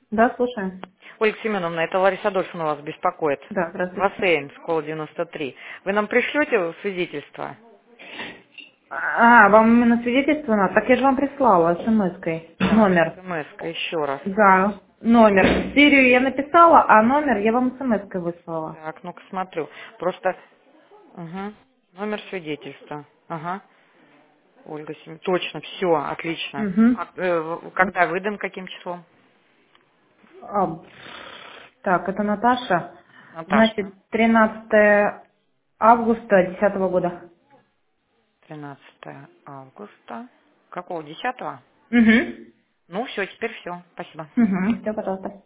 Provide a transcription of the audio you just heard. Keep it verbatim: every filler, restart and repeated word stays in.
Да, слушаем. Ольга Семеновна, это Лариса Адольфовна вас беспокоит. Да, здравствуйте. Бассейн, школа девяносто три. Вы нам пришлете свидетельство? А, вам именно свидетельство надо? Так я же вам прислала смс-кой. Так, Номер. смс еще раз. Да, номер. Серию я написала, а номер я вам смс-кой выслала. Так, ну-ка смотрю. Просто, угу. Номер свидетельства. Ага. Ольга Семеновна. Точно, все, отлично. Угу. А, э, когда выдан, каким числом? А, так, это Наташа. Наташа. Значит, тринадцатое августа десятого года. тринадцатое августа. Какого? Десятого? Угу. Ну, все, теперь все. Спасибо. Угу. Все, пожалуйста.